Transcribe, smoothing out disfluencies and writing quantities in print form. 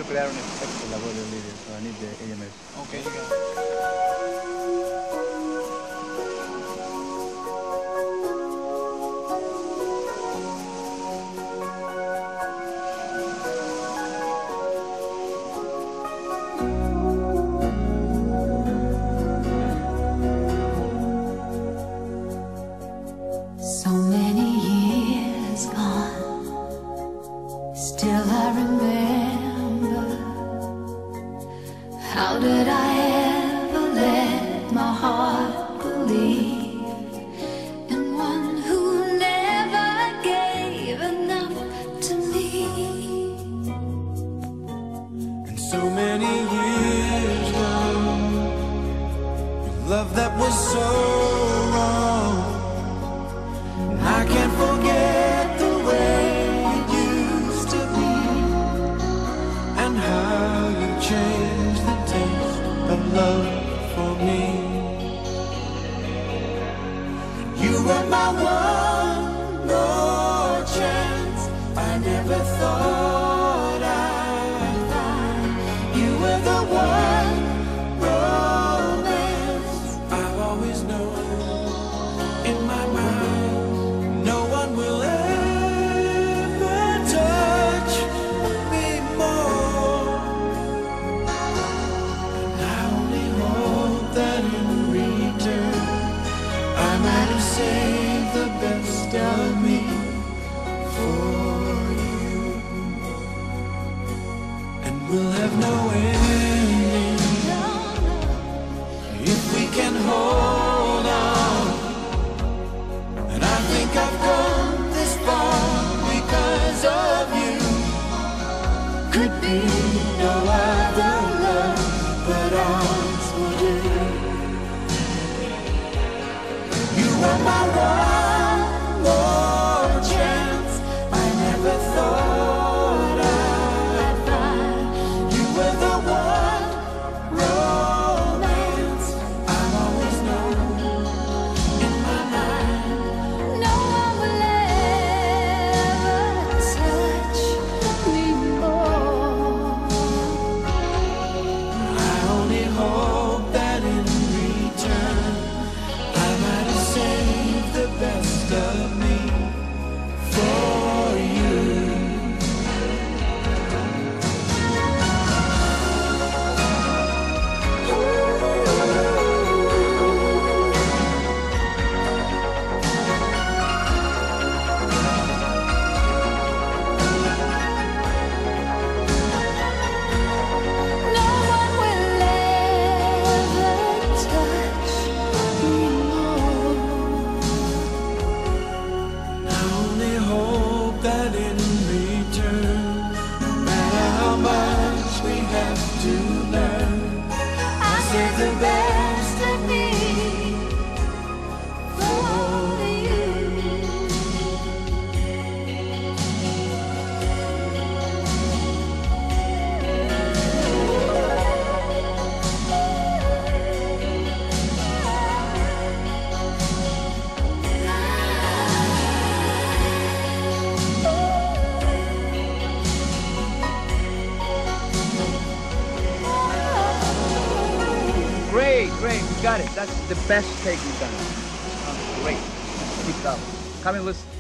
crear un efecto. La voz de Olivia, so I need the AMS. Okay, you got it. So many years gone, still I remember. How did I ever let my heart believe in one who never gave enough to me? And so many years gone, your love that was so wrong. I can't forget the way it used to be, and how you changed the taste of love for me. You were my one more chance. I never thought I'd find. You were the one romance I've always known in my mind. No one will ever touch me more, and I only hope that in return I might have saved the best of me for you, and we'll have no ending if we can hold on. And I think I've come this far because of you. Could be no other love but ours will do. You were my one more chance. I never thought I'd find. You were the one romance I've always known in my mind. No one will ever touch me more. I only hope that in return I might have saved the best of me for you. No one will ever touch me more. I only hope that in return, no matter how much we have to learn, I save the best of me for you. Great, great, we got it. That's the best take we've done. Great. Keep it up. Come and listen.